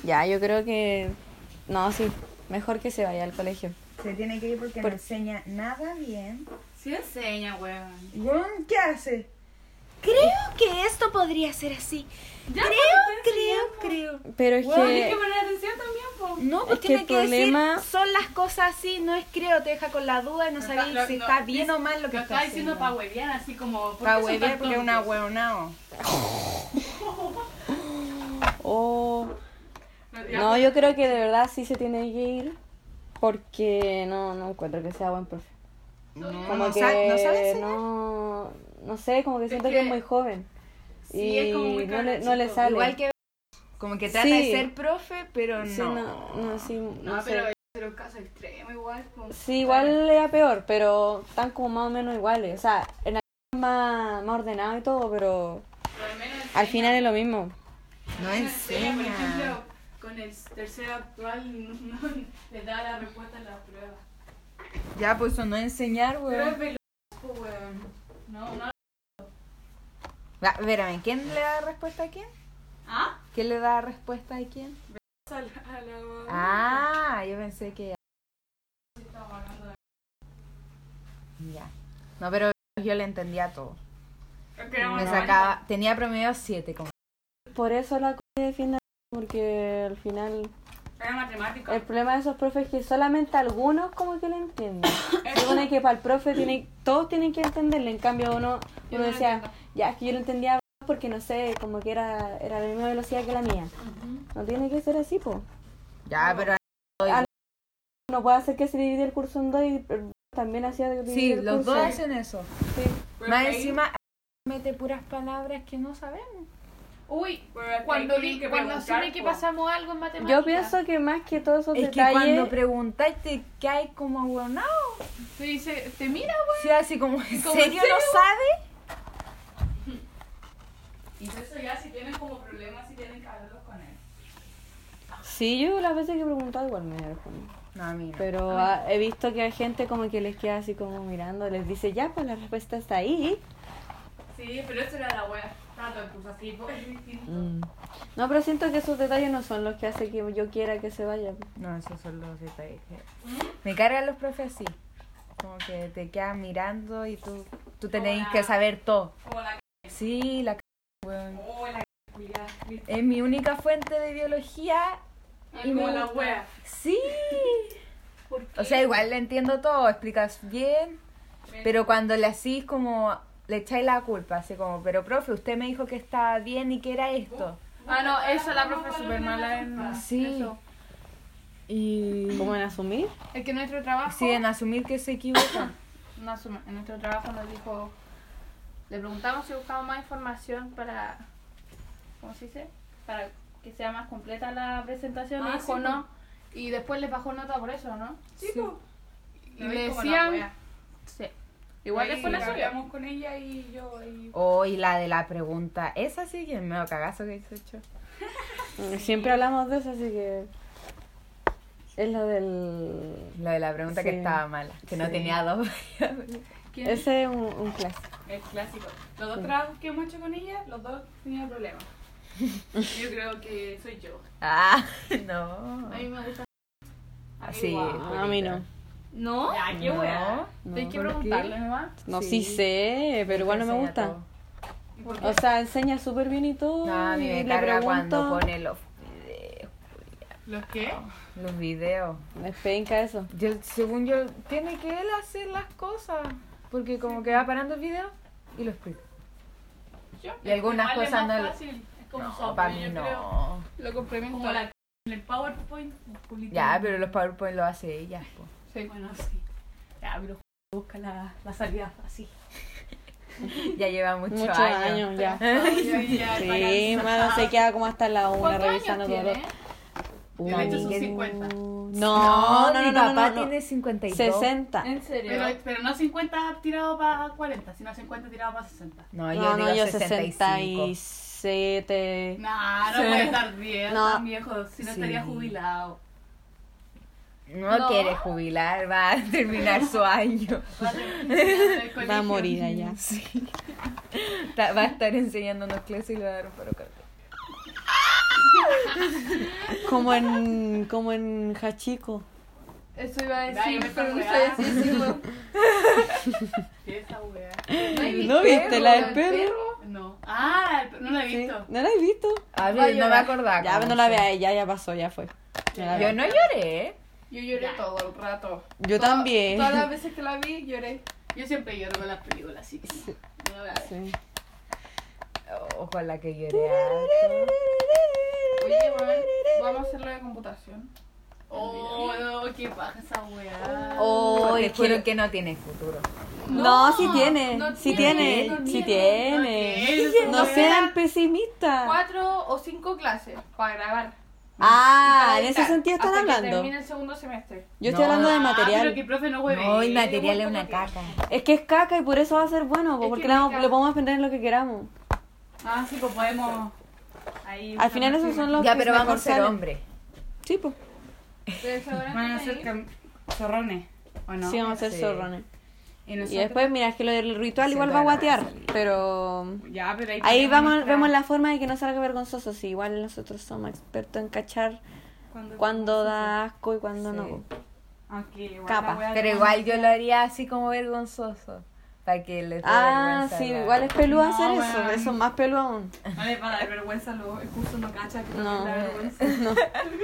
Ya, yo creo que... No, sí, mejor que se vaya al colegio. Se tiene que ir porque no enseña nada bien. Sí enseña, weón. Weón, ¿qué hace? Creo que esto podría ser así. Ya, Creo. Pero es Tienes que que... poner atención también, po. No, pues Es que tiene el que problema- decir, son las cosas así, no es creo, te deja con la duda y no sabes si está bien o mal lo que Lo está está diciendo haciendo. para huevear, así como... ¿por Para qué son huevear tan porque es una tontos? hueonao. Oh... No, yo creo que de verdad sí se tiene que ir porque no encuentro que sea buen profe. Como que ¿No sabes? no sé, como que siento que es muy joven. Sí, y es como muy no le cabro sale. Igual que... Como que trata Sí. de ser profe, pero Sí, no. no sé. Pero un caso extremo igual. Pues. Sí, igual era peor, pero están como más o menos iguales. O sea, en la más ordenado y todo, pero al final es lo mismo. No Por enseña. ejemplo, con el tercero actual no le da la respuesta a la prueba. Ya, pues eso no es enseñar, Pero es weón. veloz, pues, weón. No. Espérame, ¿quién le da respuesta a quién? ¿Ah? ¿Quién le da respuesta a quién? A la Ah, yo pensé que... Ya. No, pero yo le entendía todo. Me sacaba... Tenía promedio 7 como... Por eso la defiende, porque al final Era matemática. el problema de esos profes es que solamente algunos como que le entienden. Se supone que para el profe todos tienen que entenderle, en cambio uno Yo no lo decía, entiendo. ya es que yo lo entendía porque no sé, como que era la misma velocidad que la mía. No tiene que ser así, po. Ya, pero... No puede hacer que se divide el curso en dos y también hacía dividir Sí, el los curso. dos hacen eso. Sí. Más encima mete puras palabras que no sabemos. Uy, Cuando asume que pasamos algo en matemáticas. Yo pienso que más que todos esos Es que detalles... cuando preguntáis te caes como ahueonado. Te dice, te mira, güey. Sí, así como, ¿en ¿Como serio en serio? no sabe? Y eso ya si tienen como problemas, si tienen que hablarlos con él. Sí, yo las veces que he preguntado igual me responden. No, a mí no. Pero he visto que hay gente como que les queda así como mirando, les dice, ya, pues la respuesta está ahí. Sí, pero eso era la wea. Tanto el curso así, pues es distinto. No, pero siento que esos detalles no son los que hacen que yo quiera que se vaya. No, esos son los detalles. Me cargan los profes así. Como que te quedan mirando y tú tenés que saber todo. Como la Sí, la weón. la culiada. Es mi única fuente de biología. Y como la wea. Sí. O sea, igual le entiendo todo, explicas bien. Pero cuando le hacís como... Le echáis la culpa, así como, pero profe, usted me dijo que estaba bien y que era esto. Ah, no, esa la profe es súper mala en Sí. eso. Y... ¿Cómo en asumir? Es que nuestro trabajo... Sí, en asumir que se equivoca. en nuestro trabajo nos dijo... Le preguntamos si buscamos más información para... ¿Cómo se dice? Para que sea más completa la presentación. Ah, Y dijo sí, no. Y después les bajó nota por eso, ¿no? Sí, pues. Y le decían... Sí. Igual después la subió. Hablamos con ella y yo. Y... Oh, y la de la pregunta. Esa sí que es medio cagazo que hizo hecho. Siempre hablamos de eso, así que... Es lo del... Lo de la pregunta que Sí. estaba mala. Que no Sí. tenía dos. Ese es un clásico. El clásico. Los dos trabajos que hemos hecho con ella, los dos tenían problemas. Yo creo que soy yo. Ah, no. A mí me gusta. Sí, Igual. A mí no. ¿No? Ya, qué wea. No, Hay que ¿por qué? preguntarle nomás. No, Sí. sí sé, pero igual no me Enseña gusta. todo. ¿Y por qué? O sea, enseña súper bien y todo. No, a mí y me le carga pregunto, cuando pone los videos. ¿Los qué? Los videos. Me penca eso. Según yo, tiene que él hacer las cosas. Porque como que va parando el video y lo explica. Y algunas Igual es cosas más no... fácil. Es como No, software, para mí yo creo. no. Lo complemento. Como la en el PowerPoint. publica- Ya, pero los PowerPoint lo hace ella. Po. Sí. Bueno, sí. Ya, pero busca la salida así. Ya lleva muchos Muchos años ya. Ya, Sí, mano, se queda como hasta la una ¿Cuántos revisando años todo. tiene? Yo le he hecho sus 50. No, mi papá tiene 52. 60. ¿En serio? Pero no 50 tirado para 40, sino 50 tirado para 60. No, yo No, digo no, yo 65. 67. Nah, no puede estar bien, No. tan viejo, si no Sí. estaría jubilado. No, No. quiere jubilar, va a terminar su año. Va a terminar en el Va a colegio. morir allá. Va a estar enseñándonos clases y le va a dar un paro cardíaco. Como en Hachiko. Eso iba a Dale, decir, me pero no está sabía si decirlo. ¿Qué es esa weá? ¿No viste la del perro? No. Ah, no la he Sí. visto. ¿No la has visto? A ver, no me acordaba. Ya, cómo no la se- veas, ya pasó, ya fue. No la Yo veas. no lloré. Yo lloré todo el rato. Yo también. Todas las veces que la vi, lloré. Yo siempre lloro con las películas, así que no la voy a ver. Sí. Ojalá que lloré harto. Oye, bueno, vamos a hacerlo de computación. Oh, no, qué paja esa weá. Oh, Te es juro que... que no tiene futuro. No, sí tiene, no sí tiene, tiene, no sí tiene. tiene. No sean pesimistas. 4 o 5 clases para grabar. Ah, Y en ese editar, sentido están hasta que hablando. termine el segundo semestre. Yo estoy No. hablando de Pero material. que profe no hueve. No, el material es una caca. Es que es caca y por eso va a ser bueno, Es porque que le me caga. podemos aprender lo que queramos. Ah, sí, pues podemos. Ahí Al final esos son los Ya, que pero mejor vamos a ser salen. hombres. Sí, pues. Van a ser zorrones, ¿o no? Sí, vamos a ser Sí. zorrones. Y nosotros. Y después, mira, es que lo del ritual Sí, igual va a van a guatear, salir. pero... Ya, pero ahí Ahí tenemos vamos, nuestra- vemos la forma de que no salga vergonzoso. Sí, igual nosotros somos expertos en cachar cuando da asco y cuando Sí. no. Aunque igual Capa. la weá Pero de- igual yo lo haría así como vergonzoso. Para que les dé Ah, vergüenza sí, la- igual es peludo No, hacer weón. eso. Eso es más peludo aún. No le va a dar vergüenza, el curso no cacha que No. no da vergüenza. No.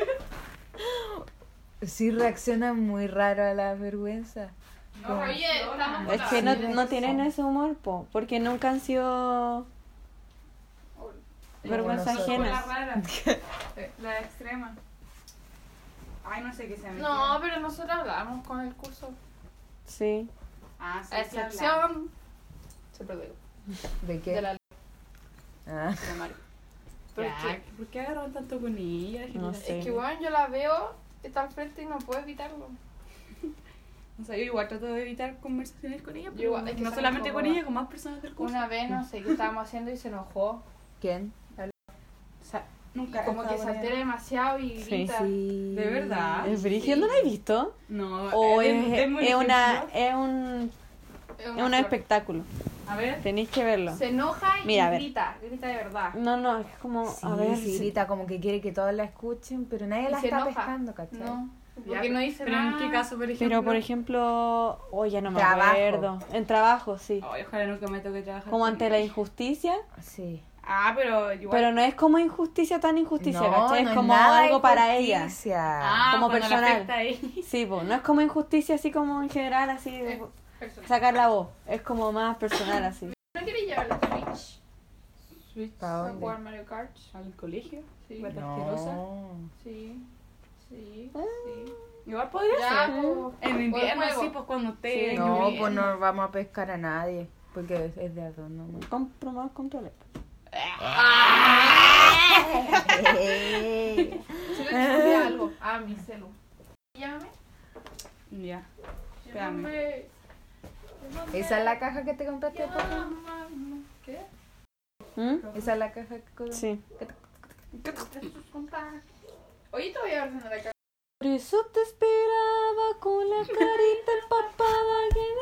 Sí reaccionan muy raro a la vergüenza. No, oye, estamos Es que no, Sí, no tienen ese humor, po, porque nunca han sido vergüenza nosotros. Fue la ajena. rara. La extrema. Ay, no sé qué se me No, pero nosotros hablamos con el curso. Sí. Ah, sí, A sí, hablamos. excepción. Siempre lo digo. ¿De qué? De la Ah. de Mario. ¿Por Ya. qué? ¿Por qué agarraron tanto con ella? No sé. Es que bueno, yo la veo, está al frente y no puedo evitarlo. O sea, yo igual trato de evitar conversaciones con ella, pero igual, es que no soy solamente con incómoda. ella, con más personas del curso. Una vez, no sé qué estábamos haciendo y se enojó. ¿Quién? O sea, nunca Como que se altera demasiado y Sí. grita. Sí. ¿De verdad? ¿Es brígido? ¿No lo he visto? No, O démosle es ejemplo. es un flor. espectáculo. A ver. Tenéis que verlo. Se enoja y Mira, a ver. grita de verdad. No, no, es como, Sí, a ver, sí, sí. grita como que quiere que todos la escuchen, pero nadie Y la se está enoja. pescando, ¿cachai? No, Ya, porque no dice pero nada. ¿en qué caso, por ejemplo? Pero por ejemplo, ya no me Trabajo. acuerdo. En trabajo, sí. Ay, ojalá nunca me toque trabajar. Como con ante ella. la injusticia. Sí. Ah, pero igual. Pero no es como injusticia tan injusticia, ¿cachai? Es no como nada algo de para ella. justicia. Ah, como cuando la personal. afecta a ella. Sí, pues, no es como injusticia así como en general, así de Personal. sacar la voz. Es como más personal, así. ¿No quieres llevar la Switch Switch ¿Pa' a dónde? jugar Mario Kart? al colegio. Sí. Guata asquerosa. No. Sí. Sí. Ah. Sí. Igual podría Ya, ser. po. En invierno, juego. sí, pues cuando esté. No, pues lloviendo. no vamos a pescar a nadie, porque es de adorno. ¿no? Compro más controles. Se le cambié algo. Ah, mi celu. Llámame. Ya. Espérame. Llámame. ¿Esa es la caja que te compraste, papá? Llámame. ¿Qué? ¿Mm? ¿Esa es la caja que Sí. De sus contactos. Oye, te voy a ordenar acá. Por eso te esperaba con la carita empapada.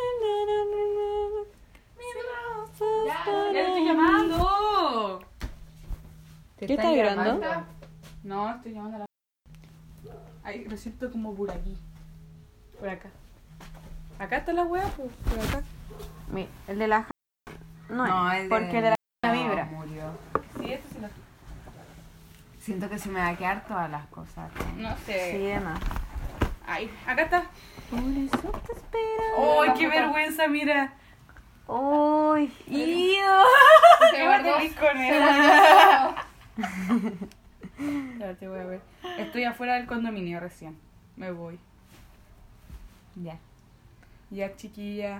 Ya, ¡Ya le estoy llamando! ¿Te ¿Qué están está llorando? Está. No, estoy llamando a la. Ay, lo siento como por aquí. Por acá. Acá está la wea, pues. Por acá. Mira, el de la no, No, es, el de- porque el de la No, vibra. murió. Sí, esto sí lo. Siento que se me va a quedar todas las cosas. No Sí, sé. demás. Ay, acá está. Por eso te esperaba. ¡Ay, qué vergüenza, mira! ¡Uy! Se guardó. feliz con Se él. guardó. Ya te voy a ver. Estoy afuera del condominio recién. Me voy. Ya. Ya, chiquilla.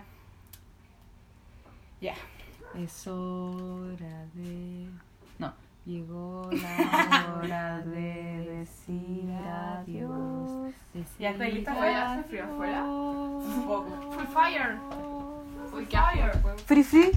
Ya. Es hora de... No. Llegó la hora de decir adiós. Ya está lista. ¿Ya hace frío afuera? Un poco. Full fire. Full fire. Free free.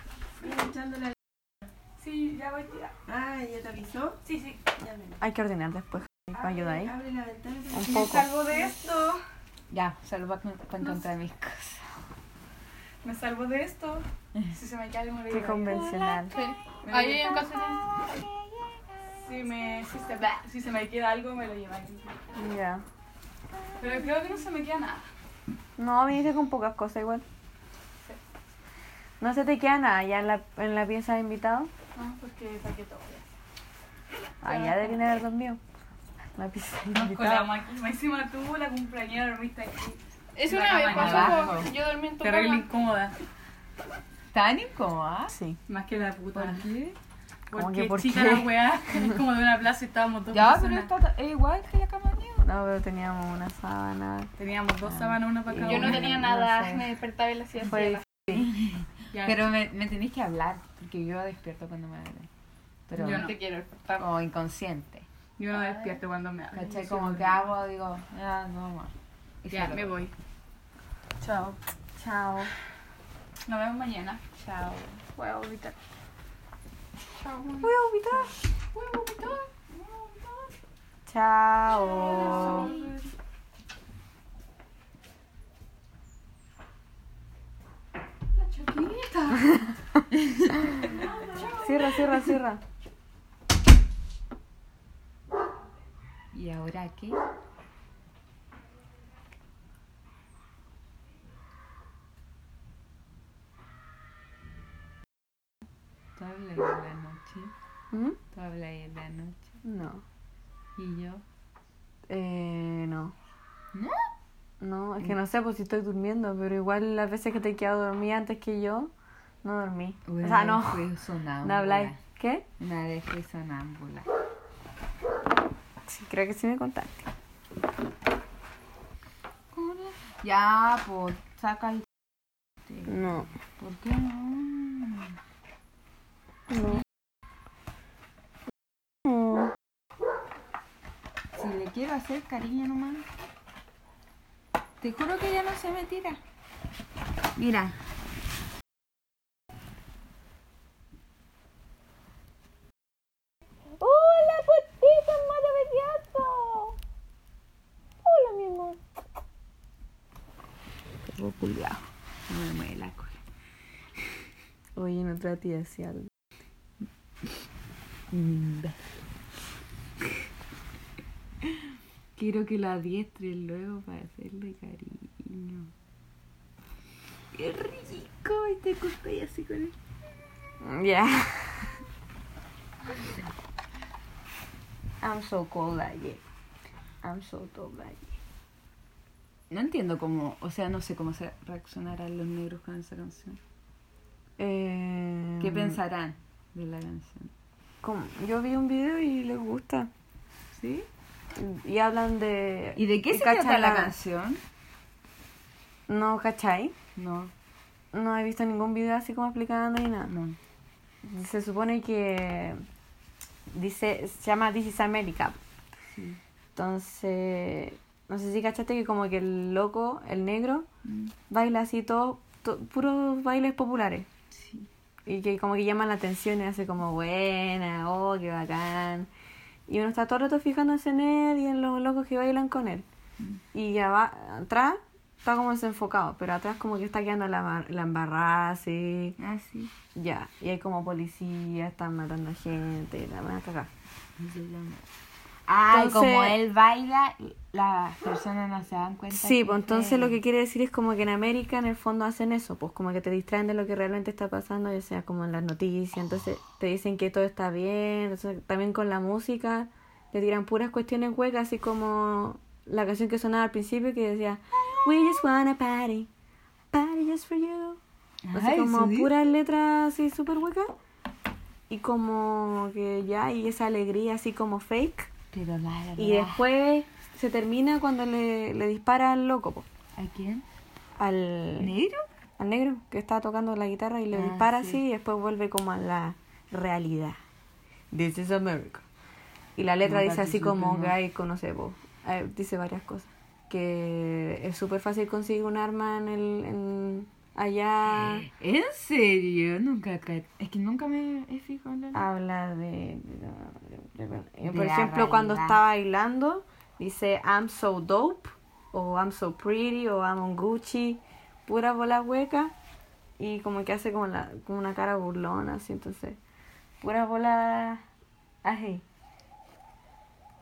Sí, ya voy, tía. Ah, ¿ya te avisó? Sí, sí. Ya me Hay que ordenar después. ¿Ayuda ahí? abre la ventana. Un Me poco. salvo de esto. Ya, solo para encontrar mis cosas. Me salvo de esto. Si se me cae algo, le Qué digo. convencional. Sí. Ahí hay un calcetín. si se me queda algo, me lo llevan. Ya. Pero creo que no se me queda nada. No, viniste con pocas cosas igual. No se te queda nada ya en la pieza de invitado. No, porque saqué todo ya. Ah, ya deberían haber dormido. La pieza de Con la invitado. máquina. Encima tú, la cumpleañera, dormiste aquí. Es La una vez cama abajo. pasó, yo dormí en tu Terrible cama. incómoda. ¿Tan incómoda? Sí. Más que la puta. ¿Por qué? ¿Cómo Porque que por chica qué? la weá, es como de una plaza y estábamos dos Ya, pero personas. es igual que la cama mía. No, pero teníamos una sábana. Teníamos dos sábanas, una para cada Yo no una. tenía No nada, sé. me despertaba y la hacía Fue ciega. Ya, Pero me tenéis que hablar, porque yo despierto cuando me hablan. Pero Yo no. Te quiero despertar. como inconsciente. yo no despierto cuando me hablan. ¿Cachai? Como que hago, digo, ya, no más. Y Ya, se lo me doy. voy. Chao. Chao. Nos vemos mañana. Chao. Voy a vomitar. Chao. Voy a vomitar. Voy a vomitar. Chao. La chaqueta. Cierra. ¿Y ahora qué? ¿Tú hablas de la noche? ¿Mm? ¿Tú hablas de la noche? No. ¿Y yo? No. ¿No? No, es que no sé, pues si estoy durmiendo, pero igual las veces que te he quedado dormida antes que yo, no dormí. Una O sea, no. vez fui sonámbula. No habláis. ¿Qué? Una vez fui sonámbula. Sí, creo que sí me contaste. Ya, pues, saca el... No. ¿Por qué no? No. No. Si le quiero hacer cariño nomás. Te juro que ya no se me tira. Mira. ¡Hola, potito maravilloso! Hola, mi amor. Tengo culiao. No me mueve la cola. Oye, no traté de hacer algo. Quiero que lo adiestres luego para hacerle cariño. ¡Qué rico! Y te acosté así con él. Ya. I'm so cold, yeah. I'm so cold, yeah. No entiendo cómo, o sea, no sé cómo se reaccionarán los negros con esa canción. ¿Qué pensarán de la canción? Yo vi un video y les gusta. ¿Sí? Y hablan de... ¿Y de qué se cachan trata la canción? ¿No cachai? No, No he visto ningún video así como explicando ni nada. no. Se supone que se llama This is America. Sí. Entonces, no sé si cachaste que como que el loco, el negro, baila así todo puros bailes populares. Sí. Y que como que llaman la atención y hace como buena, oh, qué bacán. Y uno está todo el rato fijándose en él y en los locos que bailan con él. Y ya va, atrás está como desenfocado, pero atrás como que está quedando la embarrada así. Ah, sí. Ya, y hay como policías, están matando gente, la van a atacar. Ah, Entonces- y como él baila, las personas no se dan cuenta. Sí, que pues es entonces él. lo que quiere decir es como que en América en el fondo hacen eso, pues como que te distraen de lo que realmente está pasando, ya sea como en las noticias, entonces te dicen que todo está bien, entonces también con la música le tiran puras cuestiones huecas, así como la canción que sonaba al principio que decía We just wanna party, party just for you. Así Ay, como ¿sí? puras letras así súper huecas y como que ya, y esa alegría así como fake. Pero la verdad. Y después se termina cuando le dispara al loco, po, ¿A quién? al ¿Negro? al negro que estaba tocando la guitarra y le Ah, dispara sí. así y después vuelve como a la realidad. This is America. Y la letra No dice así como participo, no. gay, conoce vos. Dice varias cosas. Que es súper fácil conseguir un arma allá. ¿En serio? Nunca es que nunca me he fijado en la Habla de De por la ejemplo, cuando realidad. está bailando, dice I'm so dope, o I'm so pretty, o I'm on Gucci, pura bola hueca, y como que hace como una cara burlona, así, entonces, pura bola, así.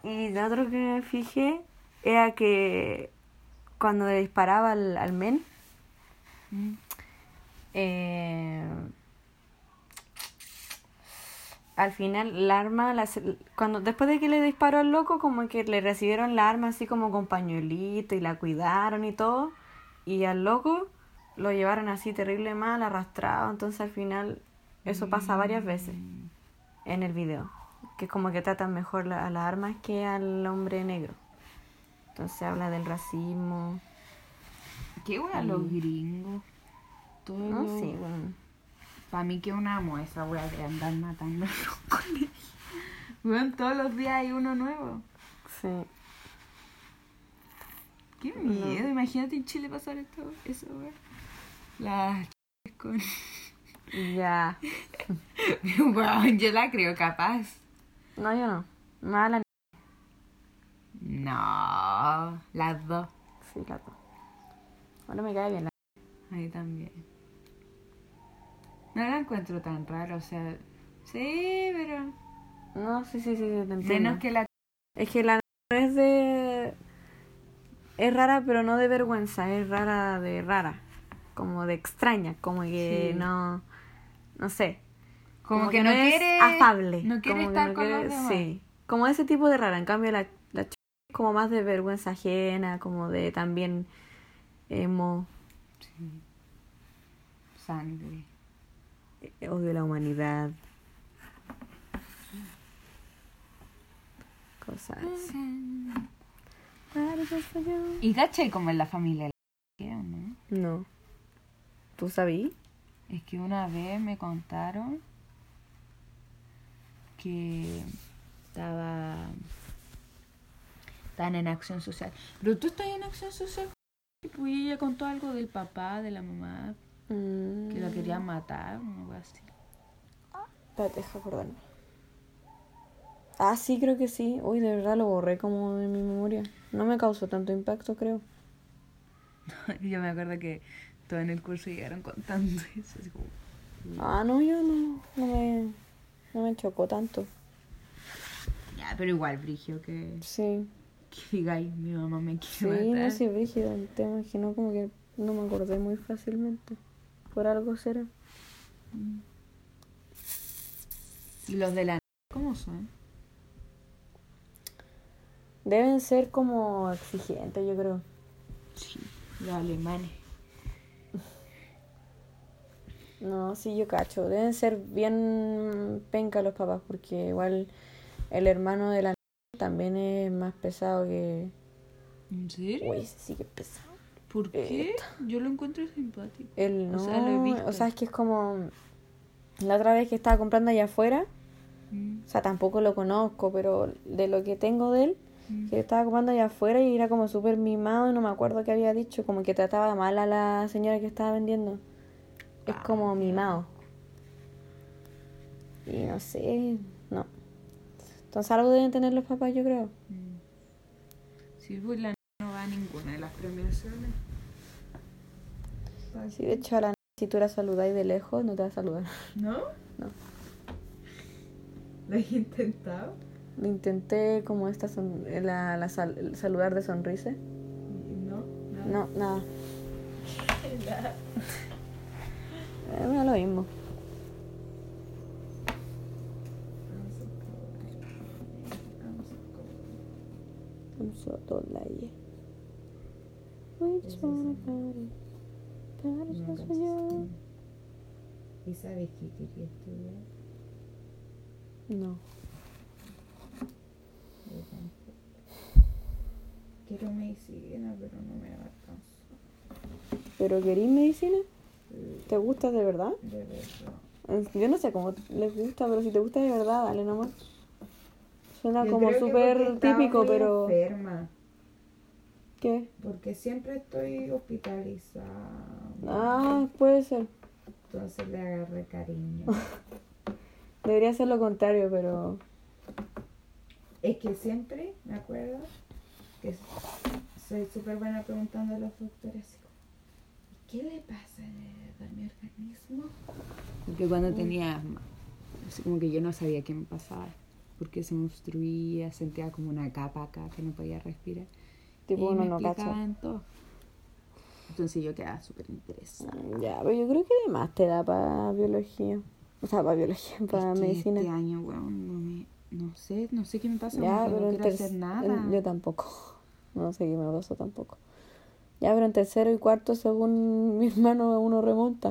Y lo otro que me fijé era que cuando le disparaba al men, al final el arma, cuando después de que le disparó al loco, como que le recibieron la arma así como con pañuelito y la cuidaron y todo. Y al loco lo llevaron así terrible mal, arrastrado. Entonces al final eso pasa varias veces en el video. Que es como que tratan mejor a las armas que al hombre negro. Entonces habla del racismo. Qué wea los gringos. Todo No, sí, bueno. Para mí que una amo esa wea de andar matando a los colegios. Bueno, todos los días hay uno nuevo. Sí. Qué miedo, imagínate en Chile pasar eso, wea. Las con... Ya. Wow, yo la creo capaz. No, yo no. Mala. No, las dos. Sí, la dos. Ahora me cae bien la... Ahí también. No la encuentro tan rara, o sea... Sí, pero... No, sí, te entiendo. Menos que la... Es que la es de... Es rara, pero no de vergüenza. Es rara de rara. Como de extraña. Como que Sí. No sé. Como que no es quiere... afable. No quiere Como que estar no con quiere- los demás. Sí. Como ese tipo de rara. En cambio, la es como más de vergüenza ajena. Como de también... emo. Sí. Sangre. Odio a la humanidad. Cosas así. Y cachai como en la familia ¿qué, o no? No. ¿Tú sabías? Es que una vez me contaron que estaban en acción social. Pero tú estás en acción social. Pues ella contó algo del papá, de la mamá, que la querían matar, o algo así. Espérate, deja acordarme. Ah, sí, creo que sí. Uy, de verdad lo borré como de mi memoria. No me causó tanto impacto, creo. Yo me acuerdo que todos en el curso llegaron contando eso. Así como, Ah, no, yo no me chocó tanto. ya, pero igual, Brigio, que Sí, digáis, mi mamá me sí, quiere matar. no sé, brígido el tema, es que no, como que no me acordé muy fácilmente. Por algo será. ¿Y los de la... ¿Cómo son? Deben ser como exigentes, yo creo. Sí, los alemanes. No, sí, yo cacho. Deben ser bien penca los papás, porque igual el hermano de la también es más pesado que... ¿En serio? Uy, ese sí que es pesado. ¿Por qué? Yo lo encuentro simpático. Él no, O sea, lo he visto. o sea, es que es como... La otra vez que estaba comprando allá afuera, o sea, tampoco lo conozco, pero de lo que tengo de él, que estaba comprando allá afuera y era como súper mimado y no me acuerdo qué había dicho, como que trataba mal a la señora que estaba vendiendo. Es como mimado. Y no sé, no. Entonces algo deben tener los papás, yo creo. Sí, pues la no va a ninguna de las premiaciones. Sí, de hecho, a la si tú la saludáis de lejos, no te va a saludar. ¿No? No. ¿Lo has intentado? Lo intenté como saludar de sonrisa. No. No, nada. Es lo mismo. I'm so don't lie. We just wanna party. Party just for you. ¿Y sabes qué quería estudiar? No. Yo tampoco. Quiero medicina, pero no me alcanza. ¿Pero querís medicina? ¿Te gusta de verdad? De verdad. Yo no sé cómo les gusta, pero si te gusta de verdad, dale nomás. Suena Yo como creo que súper porque estaba típico, muy pero... enferma, ¿Qué? porque siempre estoy hospitalizada. Ah, puede ser. Entonces le agarré cariño. Debería ser lo contrario, pero... Es que siempre me acuerdo que soy súper buena preguntando a los doctores así como, ¿qué le pasa a mi organismo? Porque cuando tenía asma, así como que yo no sabía qué me pasaba. porque se me obstruía, sentía como una capa acá que no podía respirar. Tipo, y uno me no cacha. explicaban todo. Entonces yo quedaba súper interesada. Ya, pero yo creo que además te da para biología. O sea, para biología, para Es que medicina. este año, weón, no sé qué me pasa, Ya, como que pero no en quiero hacer nada. yo tampoco. No sé qué me pasó tampoco. Ya, pero en tercero y cuarto, según mi hermano, uno remonta.